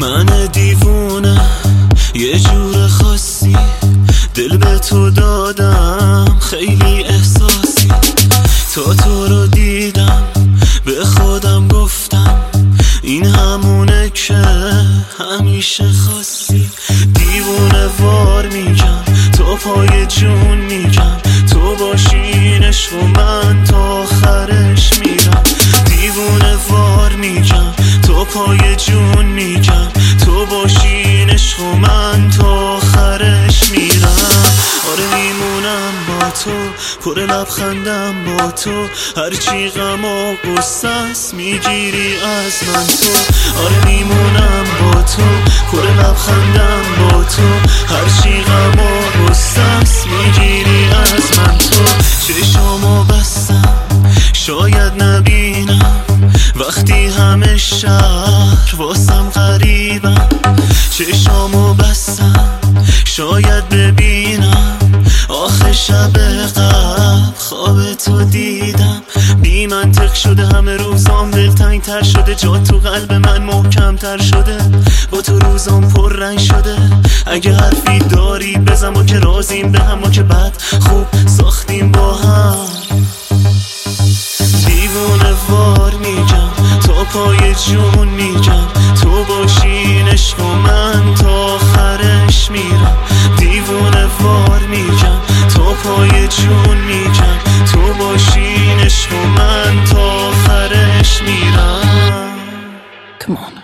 من دیوونه یه جور خاصی، دل به تو دادم خیلی احساسی. تا تو رو دیدم به خودم گفتم این همونه که همیشه خواستی. دیوونه وار میگم تو پای جون میگم، تو باشین عشق و من تا آخرش میرم. دیوونه وار میگم تو پای جون میگم، تو باشین عشق و من تا آخرش میرم. آره میمونم با تو، پر لبخندم با تو، هرچی غم و غصه است میگیری از من تو. آره میمونم با تو، پر لبخندم با تو، هرچی غم و غصه است میگیری از من تو. چشامو بستم شاید نبینم وقتی همه شهر واسم غریبم. چشامو بستم شاید ببینم آخه شب قبل خواب تو دیدم. بی منطق شده همه روزام، دلتنگ تر شده، جا تو قلب من محکم تر شده، با تو روزام پر رنگ شده. اگه حرفی داری بزن، ما که رازیم به هم، ما که بد خوب ساختیم با هم. دیوونه وار میگم تا پای جون میگم، تو باشین عشق و من تا آخرش میرم. دیوونه وار میگم تا پای جون میگم، تو باشین عشق و من تا آخرش میرم. Come on.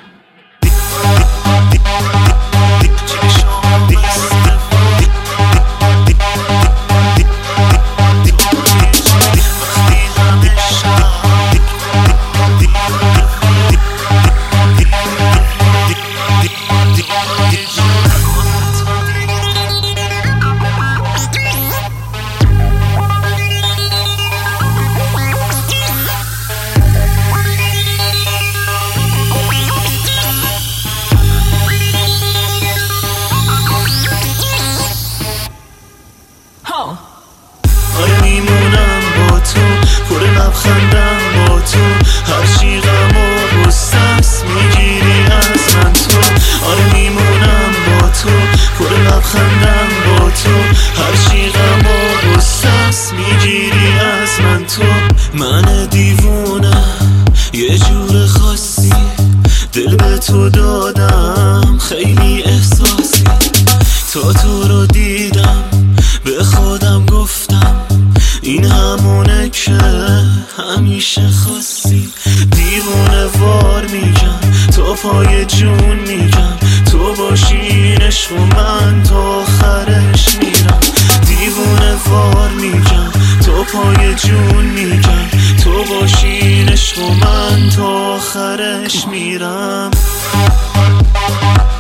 آره میمونم با تو، پر لبخندم با تو، هرچی غم و غصه است میگیری از من تو. آره میمونم با تو، پر لبخندم با تو، هرچی غم و غصه است میگیری از من تو. من دیوونه یه جور خاصی، دل به تو دادم خیلی احساسی. تا تو رو دیدم به خودم گفتم این همونه که همیشه خواستی. دیوونه وار میگم تو پای جون میگم، تو باشین عشق و من تا آخرش میرم. دیوونه وار میگم تو پای جون میگم، تو باشین عشق و من تا آخرش میرم.